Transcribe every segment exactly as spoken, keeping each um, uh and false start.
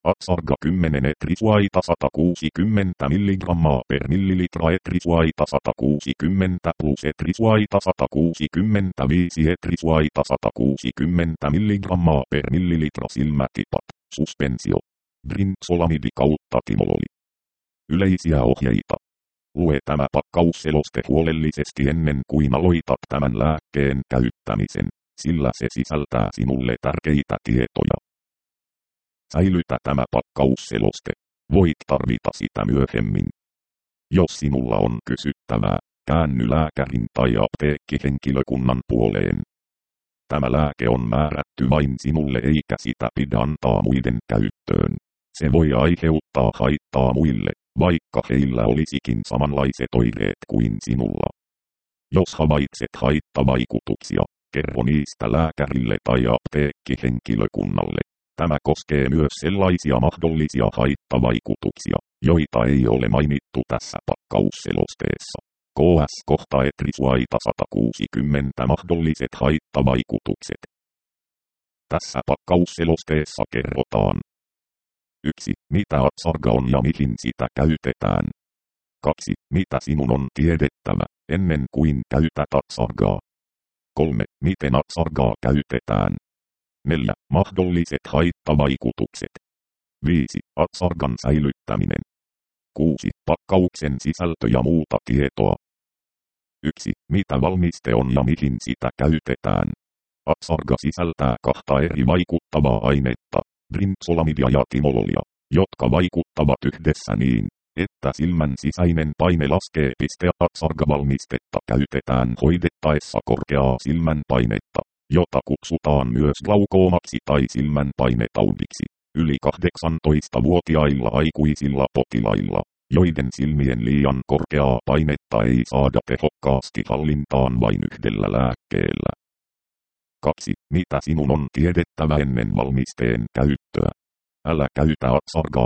Atsarga kymmenen etrisuaita sata kuusikymmentä milligrammaa per millilitra etrisuaita sata kuusikymmentä plus etrisuaita sata kuusikymmentäviisi etrisuaita sata kuusikymmentä milligrammaa per millilitra silmätipat. Suspensio. Brinzolamidi kautta timololi. Yleisiä ohjeita. Lue tämä pakkausseloste huolellisesti ennen kuin aloitat tämän lääkkeen käyttämisen, sillä se sisältää sinulle tärkeitä tietoja. Säilytä tämä pakkausseloste. Voit tarvita sitä myöhemmin. Jos sinulla on kysyttävää, käänny lääkärin tai apteekkihenkilökunnan puoleen. Tämä lääke on määrätty vain sinulle eikä sitä pidä antaa muiden käyttöön. Se voi aiheuttaa haittaa muille, vaikka heillä olisikin samanlaiset oireet kuin sinulla. Jos havaitset haittavaikutuksia, kerro niistä lääkärille tai apteekkihenkilökunnalle. Tämä koskee myös sellaisia mahdollisia haittavaikutuksia, joita ei ole mainittu tässä pakkausselosteessa. K S kohta etrisuaita sata kuusikymmentä mahdolliset haittavaikutukset. Tässä pakkausselosteessa kerrotaan. yksi. Mitä atsarga on ja mihin sitä käytetään. kaksi. Mitä sinun on tiedettävä, ennen kuin käytät atsargaa. kolme. Miten atsargaa käytetään. neljä. Mahdolliset haittavaikutukset. viisi. Atsargan säilyttäminen. kuusi. Pakkauksen sisältö ja muuta tietoa. yksi. Mitä valmiste on ja mihin sitä käytetään. Atsarga sisältää kahta eri vaikuttavaa ainetta, brinzolamidia ja timololia, jotka vaikuttavat yhdessä niin, että silmän sisäinen paine laskee. Atsarga-valmistetta käytetään hoidettaessa korkeaa silmän painetta, jota kutsutaan myös glaukoomaksi tai silmänpainetaudiksi, yli kahdeksantoistavuotiailla aikuisilla potilailla, joiden silmien liian korkeaa painetta ei saada tehokkaasti hallintaan vain yhdellä lääkkeellä. kaksi. Mitä sinun on tiedettävä ennen valmisteen käyttöä? Älä käytä atsargaa,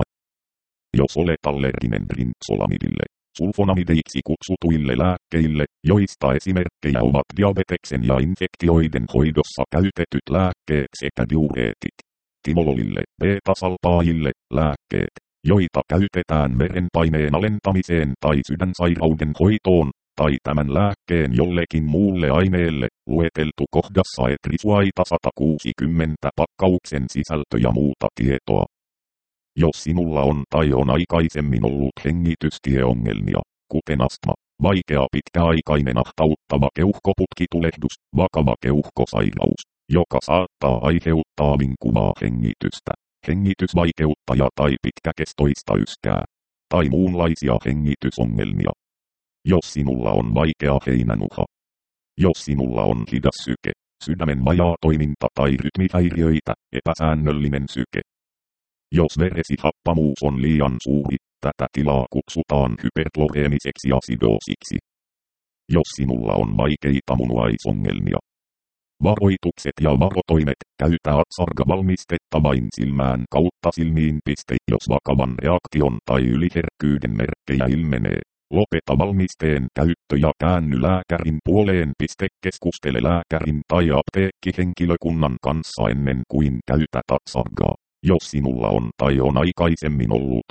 jos olet allerginen brinzolamidille, sulfonamideiksi kutsutuille lääkkeille, joista esimerkkejä ovat diabeteksen ja infektioiden hoidossa käytetyt lääkkeet sekä diureetit. Timololille, beta-salpaajille, lääkkeet, joita käytetään verenpaineen alentamiseen tai sydänsairauden hoitoon, tai tämän lääkkeen jollekin muulle aineelle, lueteltu kohdassa etrisuaita sata kuusikymmentä pakkauksen sisältö ja muuta tietoa. Jos sinulla on tai on aikaisemmin ollut hengitystieongelmia, kuten astma, vaikea pitkäaikainen ahtauttava keuhkoputkitulehdus, vakava keuhkosairaus, joka saattaa aiheuttaa vinkuvaa hengitystä, hengitysvaikeutta tai pitkäkestoista yskää, tai muunlaisia hengitysongelmia. Jos sinulla on vaikea heinänuha. Jos sinulla on hidas syke, sydämen vajaa toiminta tai rytmihäiriöitä, epäsäännöllinen syke. Jos veresi happamuus on liian suuri, tätä tilaa kutsutaan hyperkloreemiseksi asidoosiksi. Jos sinulla on vaikeita munuaisongelmia. Varoitukset ja varotoimet, käytä atsarga-valmistetta vain silmään kautta silmiin. Jos vakavan reaktion tai yliherkkyyden merkkejä ilmenee, lopeta valmisteen käyttö ja käänny lääkärin puoleen. Keskustele lääkärin tai apteekkihenkilökunnan kanssa ennen kuin käytät atsargaa, jos sinulla on tai on aikaisemmin ollut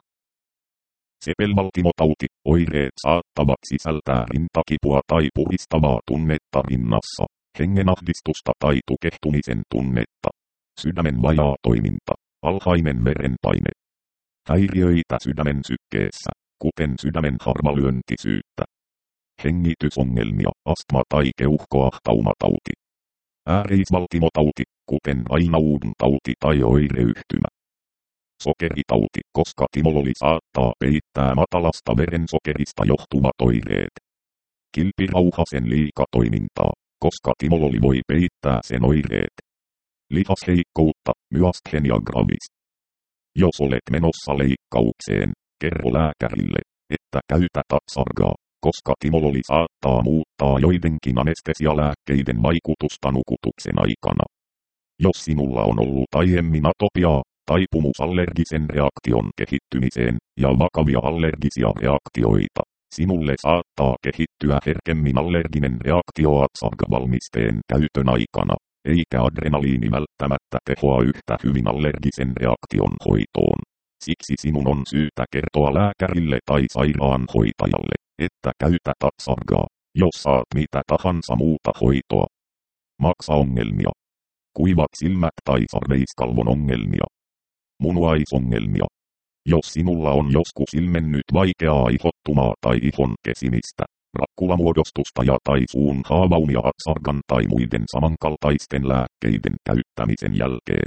sepelvaltimotauti. Oireet saattavat sisältää rintakipua tai puhistavaa tunnetta rinnassa, hengenahdistusta tai tukehtumisen tunnetta, sydämen vajaa toiminta, alhainen verenpaine, häiriöitä sydämen sykkeessä, kuten sydämen harvalyöntisyyttä, hengitysongelmia, astma tai keuhkoahtaumatauti, ääreisvaltimotauti, kuten Raynaudin tauti tai oireyhtymä, sokeritauti, koska timololi saattaa peittää matalasta verensokerista johtuvat oireet, kilpirauhasen liikatoimintaa, koska timololi voi peittää sen oireet, lihasheikkoutta, myasthenia gravis. Jos olet menossa leikkaukseen, kerro lääkärille, että käytät atsargaa, koska timololi saattaa muuttaa joidenkin anestesialääkkeiden vaikutusta nukutuksen aikana. Jos sinulla on ollut aiemmin atopiaa, taipumus allergisen reaktion kehittymiseen ja vakavia allergisia reaktioita, sinulle saattaa kehittyä herkemmin allerginen reaktio atsarga-valmisteen käytön aikana, eikä adrenaliini välttämättä tehoa yhtä hyvin allergisen reaktion hoitoon. Siksi sinun on syytä kertoa lääkärille tai sairaanhoitajalle, että käytät Atsargaa, jos saat mitä tahansa muuta hoitoa. Maksaongelmia. Kuivat silmät tai sarveiskalvon ongelmia. Munuaisongelmia. Jos sinulla on joskus ilmennyt vaikeaa ihottumaa tai ihon kesimistä, rakkulamuodostusta ja tai suun haavaumia Atsargan tai muiden samankaltaisten lääkkeiden käyttämisen jälkeen,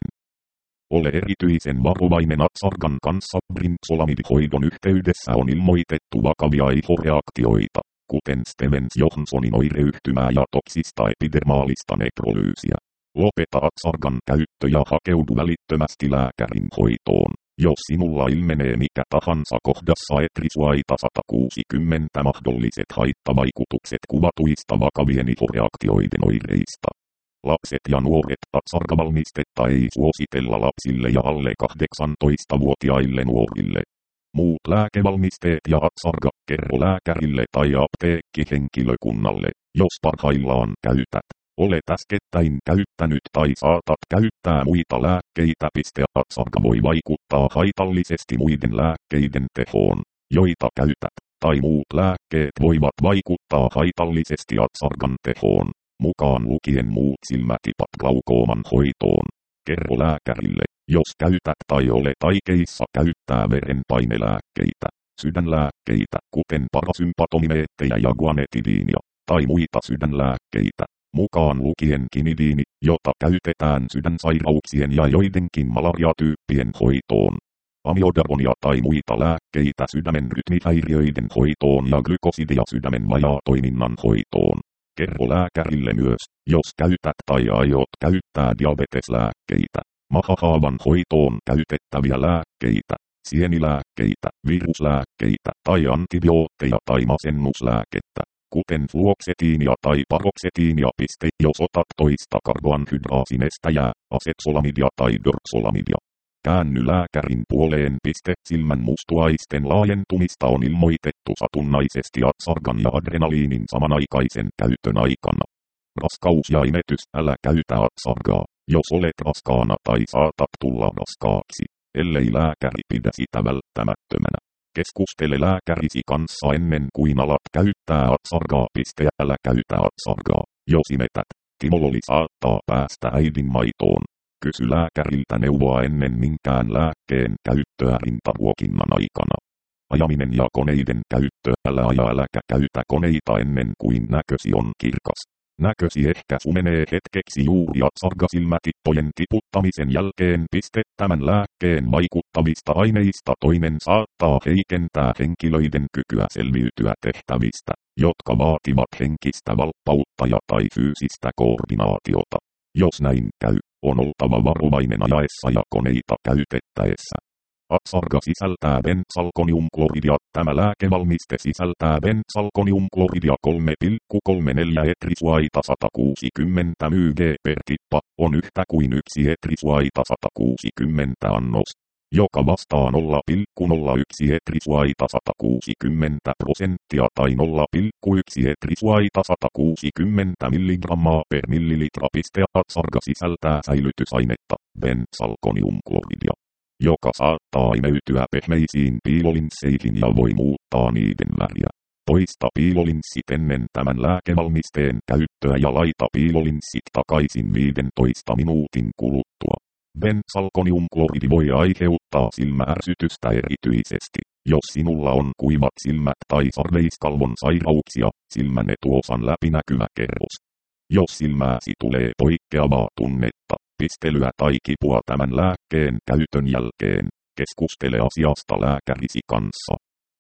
ole erityisen varovainen Atsargan kanssa. Brinzolamidihoidon yhteydessä on ilmoitettu vakavia ihoreaktioita, kuten Stevens Johnsonin oireyhtymää ja toksista epidermaalista nekrolyysiä. Lopeta Atsargan käyttö ja hakeudu välittömästi lääkärin hoitoon, jos sinulla ilmenee mikä tahansa kohdassa Etrisuaita sata kuusikymmentä mahdolliset haittavaikutukset kuvatuista vakavien ihoreaktioiden oireista. Lapset ja nuoret. Atsarga-valmistetta ei suositella lapsille ja alle kahdeksantoistavuotiaille nuorille. Muut lääkevalmisteet ja Atsarga kerro lääkärille tai apteekkihenkilökunnalle, jos parhaillaan käytät, olet äskettäin käyttänyt tai saatat käyttää muita lääkkeitä. Atsarga voi vaikuttaa haitallisesti muiden lääkkeiden tehoon, joita käytät, tai muut lääkkeet voivat vaikuttaa haitallisesti Atsargan tehoon, mukaan lukien muut silmätipat glaukooman hoitoon. Kerro lääkärille, jos käytät tai olet aikeissa käyttää verenpainelääkkeitä, sydänlääkkeitä, kuten parasympatomimeettejä ja guanetidiinia, tai muita sydänlääkkeitä, mukaan lukien kinidiini, jota käytetään sydänsairauksien ja joidenkin malariatyyppien hoitoon. Amiodaronia tai muita lääkkeitä sydämen rytmihäiriöiden hoitoon ja glykosidia sydämen vajaatoiminnan hoitoon. Kerro lääkärille myös, jos käytät tai aiot käyttää diabeteslääkkeitä, mahahaavan hoitoon käytettäviä lääkkeitä, sienilääkkeitä, viruslääkkeitä tai antibiootteja tai masennuslääkettä, kuten fluoksetiinia tai paroksetiinia. Jos otat toista karboanhydraasinestäjää, asetsolamidia tai dorksolamidia, käänny lääkärin puoleen. Silmän mustuaisten laajentumista on ilmoitettu satunnaisesti Atsargan ja adrenaliinin samanaikaisen käytön aikana. Raskaus ja imetys. Älä käytä Atsargaa, jos olet raskaana tai saatat tulla raskaaksi, ellei lääkäri pidä sitä välttämättömänä. Keskustele lääkärisi kanssa ennen kuin alat käyttää Atsargaa. Älä käytä Atsargaa, jos imetät. Timololi saattaa päästä äidin maitoon. Kysy lääkäriltä neuvoa ennen minkään lääkkeen käyttöä rintaruokinnan aikana. Ajaminen ja koneiden käyttö. Älä aja äläkä käytä koneita ennen kuin näkösi on kirkas. Näkösi ehkä sumenee hetkeksi juuri Atsarga-silmätippojen tiputtamisen jälkeen. Tämän lääkkeen vaikuttavista aineista toinen saattaa heikentää henkilöiden kykyä selviytyä tehtävistä, jotka vaativat henkistä valppautta ja tai fyysistä koordinaatiota. Jos näin käy, on oltava varovainen ajaessa ja koneita käytettäessä. Atsarga sisältää benzalkoniumkloridia. Tämä lääkevalmiste sisältää benzalkoniumkloridia kolme pilkku kolmekymmentäneljä Etrisuaita sata kuusikymmentä mg per tippa, on yhtä kuin yksi Etrisuaita sata kuusikymmentä annos, joka vastaa nolla pilkku nolla yksi Etrisuaita sata kuusikymmentä prosenttia tai nolla pilkku yksi Etrisuaita sata kuusikymmentä milligrammaa per millilitra. Atsarga sisältää säilytysainetta, benzalkoniumkloridia, joka saattaa imeytyä pehmeisiin piilolinsseihin ja voi muuttaa niiden väriä. Poista piilolinssit ennen tämän lääkevalmisteen käyttöä ja laita piilolinssit takaisin viidentoista minuutin kuluttua. Benzalkoniumkloridi voi aiheuttaa silmäärsytystä erityisesti, jos sinulla on kuivat silmät tai sarveiskalvon sairauksia, silmän etuosan läpinäkyvä kerros. Jos silmääsi tulee poikkeavaa tunnetta, pistelyä tai kipua tämän lääkkeen käytön jälkeen, keskustele asiasta lääkärisi kanssa.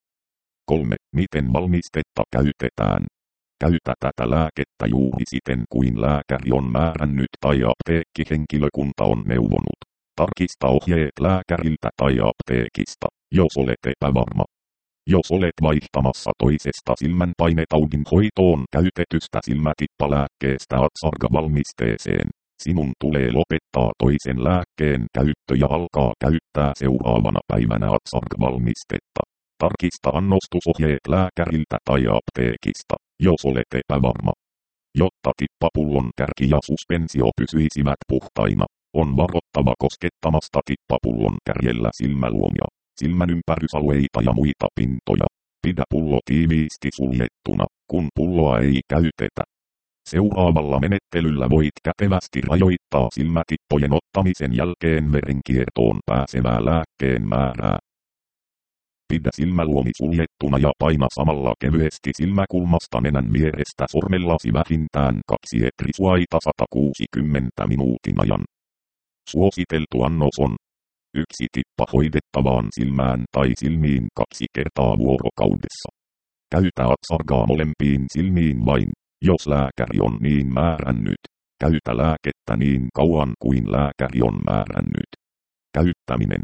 kolme. Miten valmistetta käytetään? Käytä tätä lääkettä juuri siten kuin lääkäri on määrännyt tai apteekkihenkilökunta on neuvonut. Tarkista ohjeet lääkäriltä tai apteekista, jos olet epävarma. Jos olet vaihtamassa toisesta silmänpainetaudin hoitoon käytetystä silmätippalääkkeestä Atsarga-valmisteeseen, sinun tulee lopettaa toisen lääkkeen käyttö ja alkaa käyttää seuraavana päivänä Atsarga-valmistetta. Tarkista annostusohjeet lääkäriltä tai apteekista, jos olet epävarma. Jotta tippapullon kärki ja suspensio pysyisivät puhtaina, on varottava koskettamasta tippapullon kärjellä silmäluomia. silmän ympärysalueita ja muita pintoja. Pidä pullo tiiviisti suljettuna, kun pulloa ei käytetä. Seuraavalla menettelyllä voit kätevästi rajoittaa silmätippojen ottamisen jälkeen verenkiertoon pääsevää lääkkeen määrää. Pidä silmäluomi suljettuna ja paina samalla kevyesti silmäkulmasta nenän vierestä sormellasi vähintään kaksi etrisuaita sata kuusikymmentä minuutin ajan. Suositeltu annos on yksi tippa hoidettavaan silmään tai silmiin kaksi kertaa vuorokaudessa. Käytä atsargaa molempiin silmiin vain, jos lääkäri on niin määrännyt. Käytä lääkettä niin kauan kuin lääkäri on määrännyt. Käyttäminen.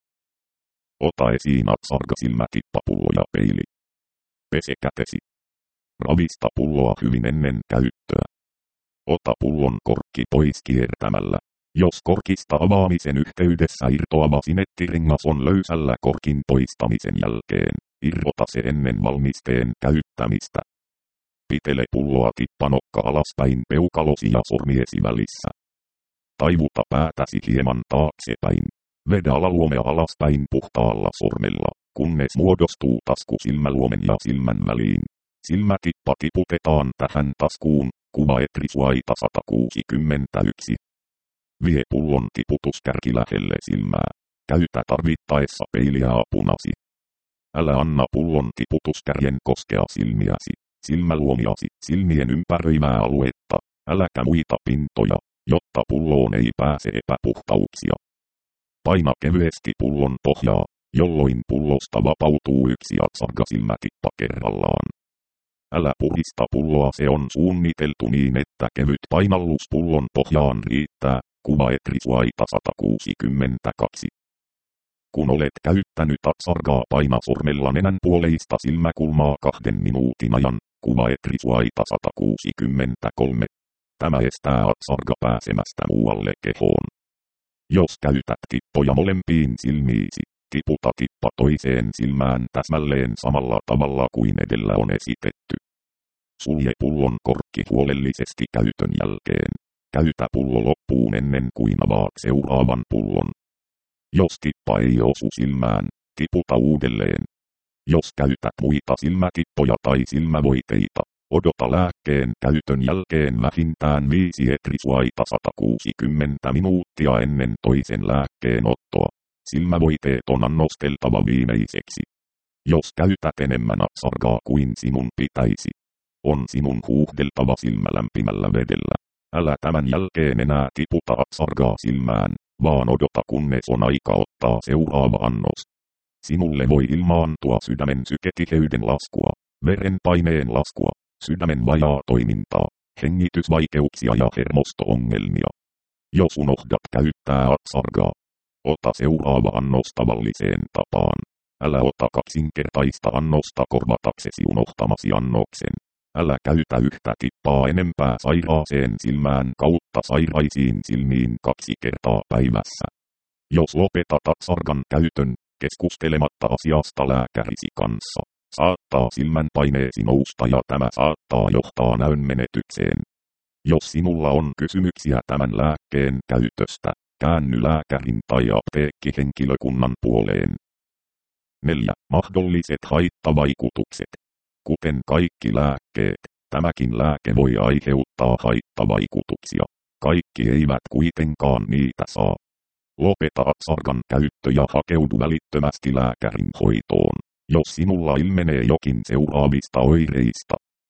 Ota esiin atsarga silmätippapullo ja peili. Pese kätesi. Ravista pulloa hyvin ennen käyttöä. Ota pullon korkki pois kiertämällä. Jos korkista avaamisen yhteydessä irtoava sinettirengas on löysällä korkin poistamisen jälkeen, irrota se ennen valmisteen käyttämistä. Pitele pulloa tippanokka alaspäin peukalosi ja sormiesi välissä. Taivuta päätäsi hieman taaksepäin. Vedä alaluomea alaspäin puhtaalla sormella, kunnes muodostuu tasku silmäluomen ja silmän väliin. Silmätippa tiputetaan tähän taskuun, kuva etrisuaita sata kuusikymmentäyksi. Vie pullon tiputuskärki lähelle silmää. Käytä tarvittaessa peiliä apunasi. Älä anna pullon tiputuskärjen koskea silmiäsi, silmäluomiasi, silmien ympäröivää aluetta, äläkä muita pintoja, jotta pulloon ei pääse epäpuhtauksia. Paina kevyesti pullon pohjaa, jolloin pullosta vapautuu yksi atsarga silmätippa kerrallaan. Älä purista pulloa, se on suunniteltu niin, että kevyt painallus pullon pohjaan riittää. Kuva etrisuaita sata kuusikymmentäkaksi. Kun olet käyttänyt atsargaa, paina sormella nenän puoleista silmäkulmaa kahden minuutin ajan. Kuva etrisuaita sata kuusikymmentäkolme. Tämä estää atsarga pääsemästä muualle kehoon. Jos käytät tippoja molempiin silmiisi, tiputa tippa toiseen silmään täsmälleen samalla tavalla kuin edellä on esitetty. Sulje pullon korkki huolellisesti käytön jälkeen. Käytä pullo loppuun ennen kuin avaat seuraavan pullon. Jos tippa ei osu silmään, tiputa uudelleen. Jos käytät muita silmätippoja tai silmävoiteita, odota lääkkeen käytön jälkeen vähintään viisi etrisuaita sata kuusikymmentä minuuttia ennen toisen lääkkeen ottoa. Silmävoiteet on annosteltava viimeiseksi. Jos käytät enemmän atsargaa kuin sinun pitäisi, on sinun huuhdeltava silmä lämpimällä vedellä. Älä tämän jälkeen enää tiputa atsargaa silmään, vaan odota kunnes on aika ottaa seuraava annos. Sinulle voi ilmaantua sydämen syketiheyden laskua, verenpaineen laskua, sydämen vajaa toimintaa, hengitysvaikeuksia ja hermosto-ongelmia. Jos unohdat käyttää atsargaa, ota seuraava annos tavalliseen tapaan. Älä ota kaksinkertaista annosta korvataksesi unohtamasi annoksen. Älä käytä yhtä tippaa enempää sairaaseen silmään kautta sairaisiin silmiin kaksi kertaa päivässä. Jos lopetat atsargan käytön, keskustelematta asiasta lääkärisi kanssa, saattaa silmän paineesi nousta ja tämä saattaa johtaa näön menetykseen. Jos sinulla on kysymyksiä tämän lääkkeen käytöstä, käänny lääkärin tai apteekkihenkilökunnan puoleen. neljä. Mahdolliset haittavaikutukset. Kuten kaikki lääkkeet, tämäkin lääke voi aiheuttaa haittavaikutuksia. Kaikki eivät kuitenkaan niitä saa. Lopeta atsargan käyttö ja hakeudu välittömästi lääkärin hoitoon, jos sinulla ilmenee jokin seuraavista oireista.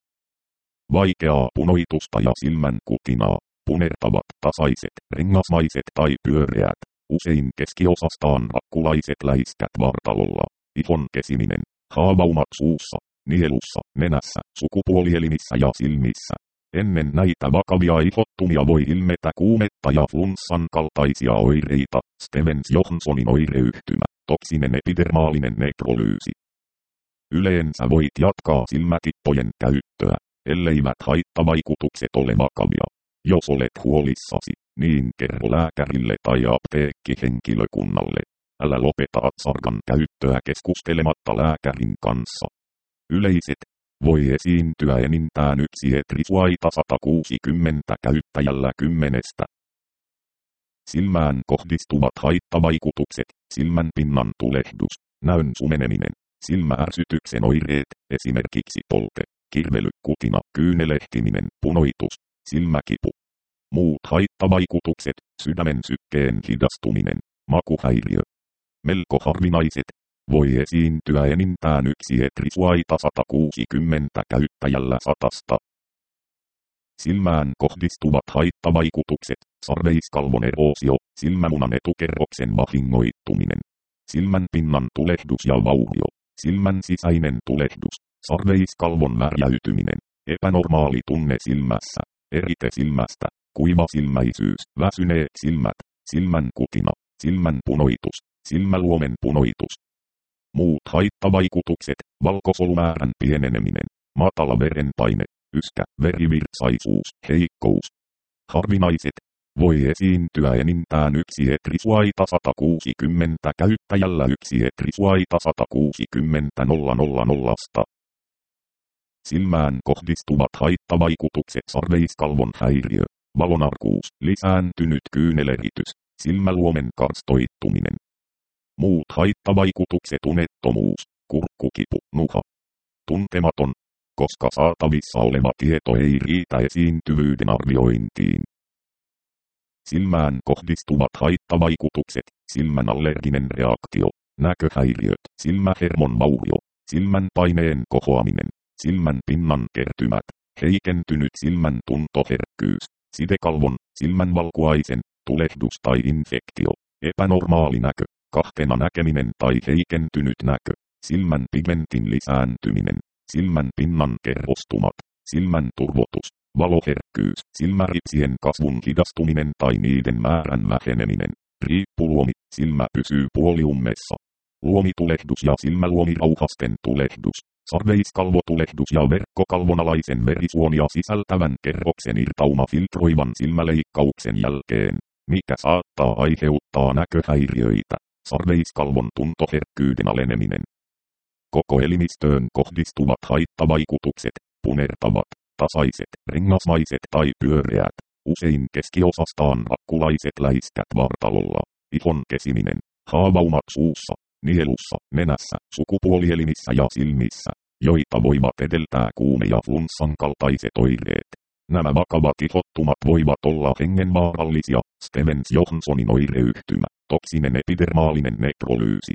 Vaikeaa punoitusta ja silmän kutinaa, punertavat tasaiset, rengasmaiset tai pyöreät, usein keskiosastaan rakkulaiset läiskät vartalolla, ihon kesiminen, haavaumat suussa, nielussa, nenässä, sukupuolielimissä ja silmissä. Ennen näitä vakavia ihottumia voi ilmetä kuumetta ja flunssan kaltaisia oireita, Stevens-Johnsonin oireyhtymä, toksinen epidermaalinen nekrolyysi. Yleensä voit jatkaa silmätippojen käyttöä, elleivät haittavaikutukset ole vakavia. Jos olet huolissasi, niin kerro lääkärille tai apteekkihenkilökunnalle. Älä lopeta atsargan käyttöä keskustelematta lääkärin kanssa. Yleiset voi esiintyä enintään yksi etrisuaita sata kuusikymmentä käyttäjällä kymmenestä. Silmään kohdistuvat haittavaikutukset, silmänpinnan tulehdus, näön sumeneminen, silmäärsytyksen oireet, esimerkiksi polte, kirvely, kutina, kyynelehtiminen, punoitus, silmäkipu. Muut haittavaikutukset, sydämen sykkeen hidastuminen, makuhäiriö. Melko harvinaiset. Voi esiintyä enintään yksi etrisuaita sata kuusikymmentä käyttäjällä satasta. Silmään kohdistuvat haittavaikutukset, sarveiskalvon eroosio, silmämunan etukerroksen vahingoittuminen, silmän pinnan tulehdus ja vaurio, silmän sisäinen tulehdus, sarveiskalvon värjäytyminen, epänormaali tunne silmässä, erite silmästä, kuivasilmäisyys, väsyneet silmät, silmän kutina, silmän punoitus, silmäluomen punoitus. Muut haittavaikutukset, valkosolumäärän pieneneminen, matala verenpaine, yskä, verivirtsaisuus, heikkous. Harvinaiset. Voi esiintyä enintään yksi etrisuaita sata kuusikymmentä käyttäjällä yksi etrisuaita sata kuusikymmentä nolla nolla nolla. Silmään kohdistuvat haittavaikutukset, sarveiskalvon häiriö, valonarkuus, lisääntynyt kyyneleritys, silmäluomen karstoittuminen. Muut haittavaikutukset, unettomuus, kurkkukipu, nuha. Tuntematon, koska saatavissa oleva tieto ei riitä esiintyvyyden arviointiin. Silmään kohdistuvat haittavaikutukset, silmän allerginen reaktio, näköhäiriöt, silmähermon vaurio, silmän paineen kohoaminen, silmän pinnan kertymät, heikentynyt silmän tuntoherkkyys, sidekalvon, silmän valkuaisen, tulehdus tai infektio, epänormaali näkö, kahtena näkeminen tai heikentynyt näkö, silmän pigmentin lisääntyminen, silmän pinnan kerrostumat, silmän turvotus, valoherkkyys, silmäripsien kasvun hidastuminen tai niiden määrän väheneminen, riippuluomi, silmä pysyy puoliummessa, luomitulehdus ja silmäluomirauhasten tulehdus, sarveiskalvotulehdus ja verkkokalvonalaisen verisuonia sisältävän kerroksen irtauma filtroivan silmäleikkauksen jälkeen, mikä saattaa aiheuttaa näköhäiriöitä, sarveiskalvon tuntoherkkyyden aleneminen. Koko elimistöön kohdistuvat haittavaikutukset, punertavat, tasaiset, rengasmaiset tai pyöreät, usein keskiosastaan rakkulaiset läiskät vartalolla, ihon kesiminen, haavaumat suussa, nielussa, nenässä, sukupuolielimissä ja silmissä, joita voivat edeltää kuume ja flunssan kaltaiset oireet. Nämä vakavat ihottumat voivat olla hengenvaarallisia, Stevens-Johnsonin oireyhtymä, toksinen epidermaalinen nekrolyysi.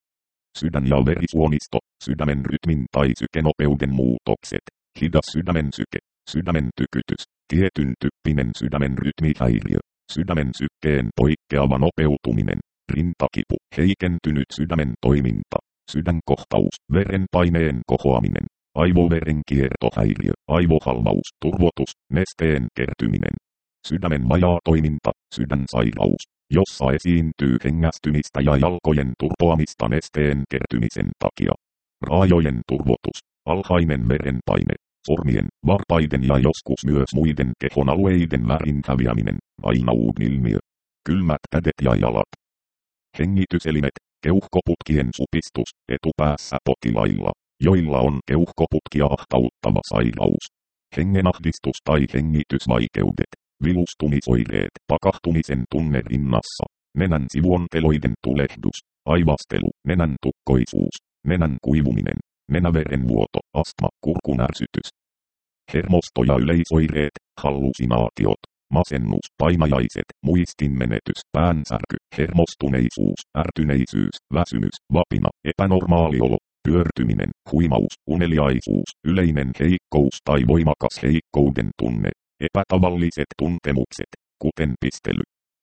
Sydän- ja verisuonisto, sydämen rytmin tai sykenopeuden muutokset, hidas sydämen syke, sydämen tykytys, tietyn typpinen sydämen rytmihäiriö, sydämen sykkeen poikkeava nopeutuminen, rintakipu, heikentynyt sydämen toiminta, sydänkohtaus, verenpaineen kohoaminen, aivoverenkiertohäiriö, aivohalvaus, turvotus, nesteen kertyminen, sydämen vajaa toiminta, sydänsairaus, jossa esiintyy hengästymistä ja jalkojen turpoamista nesteen kertymisen takia, raajojen turvotus, alhainen verenpaine, sormien, varpaiden ja joskus myös muiden kehon alueiden värin häviäminen, Raynaud-ilmiö, kylmät kädet ja jalat. Hengityselimet, keuhkoputkien supistus, etupäässä potilailla, joilla on keuhkoputkia ahtauttava sairaus. Hengenahdistus tai hengitysvaikeudet, vilustumisoireet, pakahtumisen tunne rinnassa, nenän sivuonteloiden tulehdus, aivastelu, nenän tukkoisuus, nenän kuivuminen, nenäverenvuoto, astma, kurkun ärsytys. Hermosto- ja yleisoireet, hallusinaatiot, masennus, painajaiset, muistinmenetys, päänsärky, hermostuneisuus, ärtyneisyys, väsymys, vapina, epänormaali olo, pyörtyminen, huimaus, uneliaisuus, yleinen heikkous tai voimakas heikkouden tunne, epätavalliset tuntemukset, kuten pistely.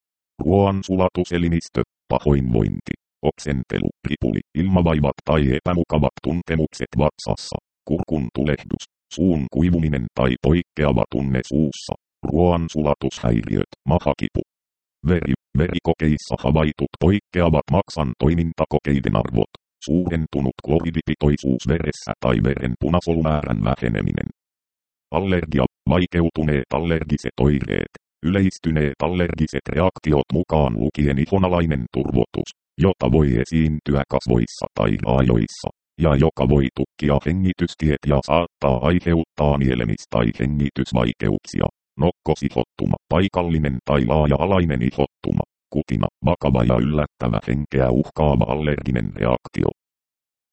Ruoansulatus-elimistö, pahoinvointi, oksentelu, ripuli, ilmavaivat tai epämukavat tuntemukset vatsassa, kurkun tulehdus, suun kuivuminen tai poikkeava tunne suussa, ruoansulatushäiriöt, mahakipu. Veri, verikokeissa havaitut poikkeavat maksan toimintakokeiden arvot, suurentunut kloridipitoisuus veressä tai veren punasolumäärän väheneminen. Allergia, vaikeutuneet allergiset oireet, yleistyneet allergiset reaktiot mukaan lukien ihonalainen turvotus, jota voi esiintyä kasvoissa tai raajoissa, ja joka voi tukkia hengitystiet ja saattaa aiheuttaa nielemis- tai hengitysvaikeuksia. Nokkosihottuma, paikallinen tai laaja-alainen ihottuma, kutina, vakava ja yllättävä henkeä uhkaava allerginen reaktio.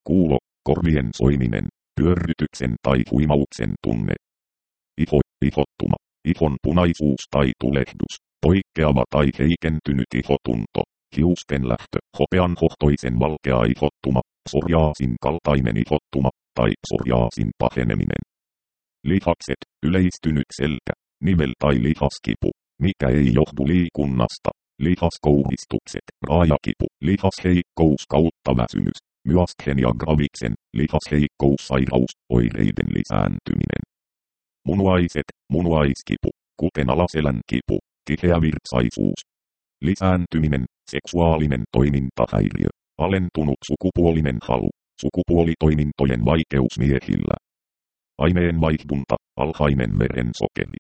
kuulo, korvien soiminen, pyörrytyksen tai huimauksen tunne. Iho, ihottuma, ihon punaisuus tai tulehdus, poikkeava tai heikentynyt ihotunto, hiusten lähtö, hopeanhohtoisen valkea ihottuma, psoriaasin kaltainen ihottuma tai psoriaasin paheneminen. Lihakset, yleistynyt selkä, nivel tai lihaskipu, mikä ei johdu liikunnasta, lihaskouhistukset, raajakipu, lihasheikkous kautta väsymys, myastenia graviksen, lihasheikkoussairaus, oireiden lisääntyminen. Munuaiset, munuaiskipu, kuten alaselän kipu, tiheävirtsaisuus. Lisääntyminen, seksuaalinen toimintahäiriö, alentunut sukupuolinen halu, sukupuolitoimintojen vaikeus miehillä. Aineenvaihdunta, alhainen verensokeri.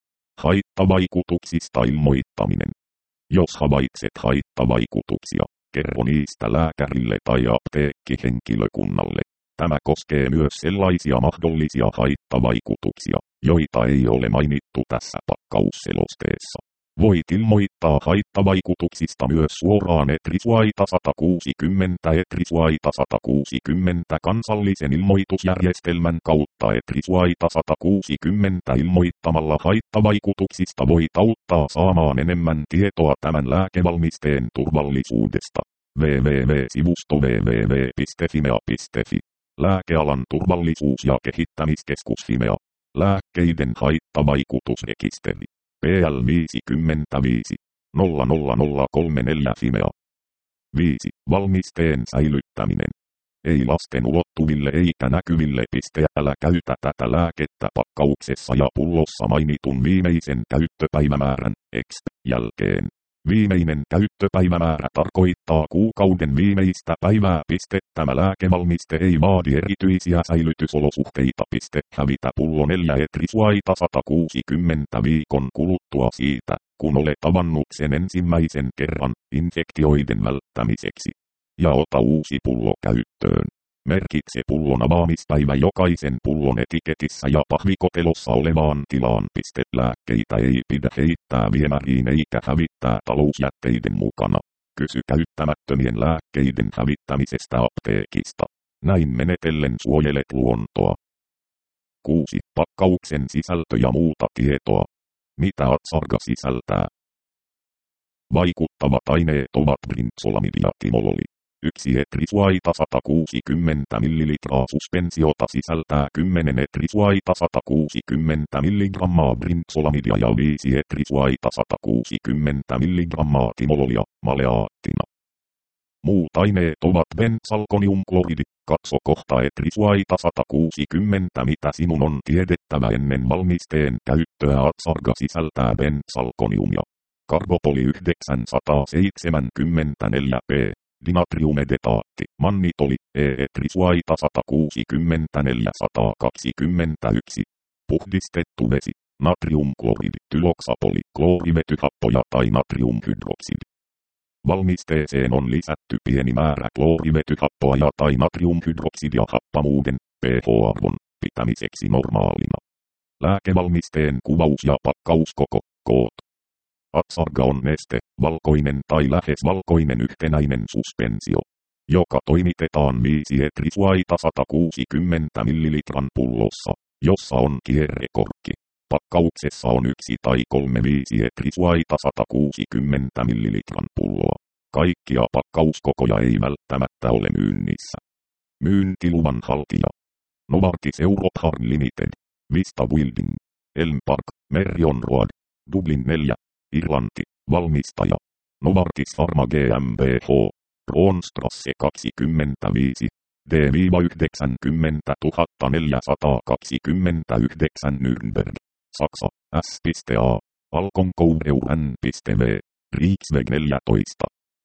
Haittavaikutuksista ilmoittaminen. Jos havaitset haittavaikutuksia, kerro niistä lääkärille tai apteekkihenkilökunnalle. Tämä koskee myös sellaisia mahdollisia haittavaikutuksia, joita ei ole mainittu tässä pakkausselosteessa. Voit ilmoittaa haittavaikutuksista myös suoraan Etrisuaita sata kuusikymmentä Etrisuaita sata kuusikymmentä kansallisen ilmoitusjärjestelmän kautta. Etrisuaita sata kuusikymmentä ilmoittamalla haittavaikutuksista voit auttaa saamaan enemmän tietoa tämän lääkevalmisteen turvallisuudesta. www.sivusto www piste fimea piste fi. Lääkealan turvallisuus- ja kehittämiskeskus Fimea. Lääkkeiden haittavaikutusrekisteri. P L viisikymmentäviisi nolla nolla nolla kolme neljä Fimea. viisi. Valmisteen säilyttäminen. Ei lasten ulottuville eikä näkyville. Älä käytä tätä lääkettä pakkauksessa ja pullossa mainitun viimeisen käyttöpäivämäärän exp. Jälkeen. Viimeinen käyttöpäivämäärä tarkoittaa kuukauden viimeistä päivää. Tämä lääkevalmiste ei vaadi erityisiä säilytysolosuhteita. Hävitä pullo neljä Etrisuaita sata kuusikymmentä viikon kuluttua siitä, kun olet avannut sen ensimmäisen kerran, infektioiden välttämiseksi. Ja ota uusi pullo käyttöön. Merkitse pullon avaamispäivä jokaisen pullon etiketissä ja pahvikotelossa olevaan tilaan. Lääkkeitä ei pidä heittää viemäriin eikä hävittää talousjätteiden mukana. Kysy käyttämättömien lääkkeiden hävittämisestä apteekista. Näin menetellen suojelet luontoa. kuusi. Pakkauksen sisältö ja muuta tietoa. Mitä Atsarga sisältää? Vaikuttavat aineet ovat brinzolamid ja timololi. yksi Etrisuaita sata kuusikymmentä millilitraa suspensiota sisältää kymmenen Etrisuaita sata kuusikymmentä milligrammaa brinzolamidia ja viisi Etrisuaita sata kuusikymmentä milligrammaa timololia maleaattina. Muut aineet ovat benzalkoniumkloridi, katso kohta Etrisuaita sata kuusikymmentä. Mitä sinun on tiedettävä ennen valmisteen käyttöä? Atsarga sisältää benzalkoniumia. Karbopoli yhdeksänsataaseitsemänkymmentäneljä p. Dinatriumedetaatti, mannitoli, E-etrisuaita sata kuusikymmentä neljäsataakaksikymmentäyksi. Puhdistettu vesi, natriumkloridi, tyloksapoli, kloorivetyhappoja tai natriumhydroksidi. Valmisteeseen on lisätty pieni määrä kloorivetyhappoa ja tai natriumhydroksidia happamuuden, pH-arvon, pitämiseksi normaalina. Lääkevalmisteen kuvaus ja pakkauskoko, koot. Atsarga on neste, valkoinen tai lähes valkoinen yhtenäinen suspensio, joka toimitetaan viisi Etrisuaita sata kuusikymmentä millilitran pullossa, jossa on kierrekorkki. Pakkauksessa on yksi tai kolme viisi Etrisuaita sata kuusikymmentä millilitran pulloa. Kaikkia pakkauskokoja ei välttämättä ole myynnissä. Myyntiluvan haltija. Novartis Europe Limited. Vista Wilding. Elm Park, Merion Road. Dublin neljä. Irlanti, valmistaja. Novartis Pharma GmbH. Roonstrasse kaksikymmentäviisi. D yhdeksänkymmentätuhatta neljäsataakaksikymmentäyhdeksän Nürnberg. Saksa, S A. Alconcoureur N.V. Riksweg neljätoista.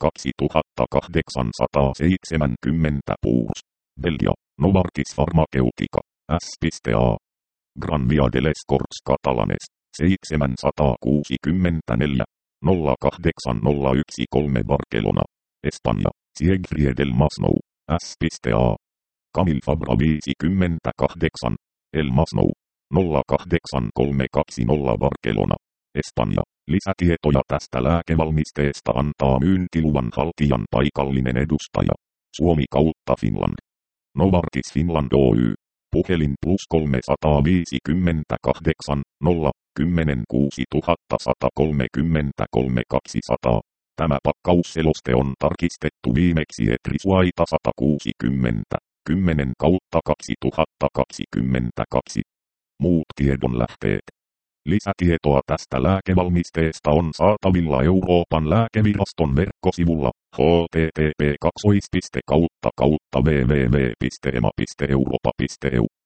kaksituhattakahdeksansataaseitsemänkymmentä Puurs. Belgia, Novartis Pharmaceutica. S A. Gran Via de les Corts Catalanes. seitsemänsataakuusikymmentäneljä nolla kahdeksan nolla yksi kolme Barcelona, Espanja, Siegfried El Masnou, S A. Camil Fabra viisikymmentäkahdeksan, El Masnou, nolla kahdeksan kolme kaksi nolla Barcelona, Espanja. Lisätietoja tästä lääkevalmisteesta antaa myyntiluvan haltijan paikallinen edustaja, Suomi kautta Finland. Novartis Finland Oy. Puhelin plus kolmesataaviisikymmentäkahdeksan, nolla, kymmenen kuusituhatta kolmekymmentäkolme kaksisataa. Tämä pakkausseloste on tarkistettu viimeksi Etriswaita sata kuusikymmentä, kymmenen kautta kaksituhattakaksikymmentäkaksi. Muut tiedonlähteet. Lisätietoa tästä lääkevalmisteesta on saatavilla Euroopan lääkeviraston verkkosivulla h t t p kaksi kautta kautta w w w piste e m a piste europa piste e u.